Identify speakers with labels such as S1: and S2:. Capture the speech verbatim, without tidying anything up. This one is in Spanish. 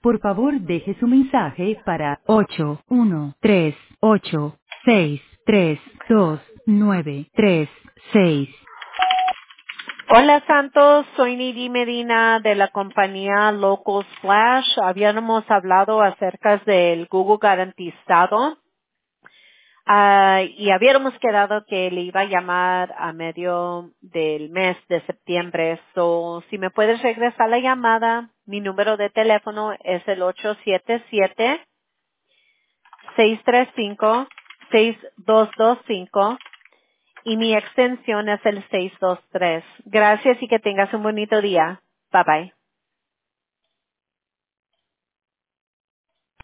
S1: Por favor, deje su mensaje para ocho uno tres ocho seis tres dos nueve tres seis.
S2: Hola Santos, soy Nidi Medina de la compañía Local Slash. Habíamos hablado acerca del Google garantizado ah, y habíamos quedado que le iba a llamar a medio del mes de septiembre. So, si me puedes regresar la llamada, mi número de teléfono es el ocho siete siete, seis tres cinco, seis dos dos cinco y mi extensión es el seis dos tres. Gracias y que tengas un bonito día. Bye bye.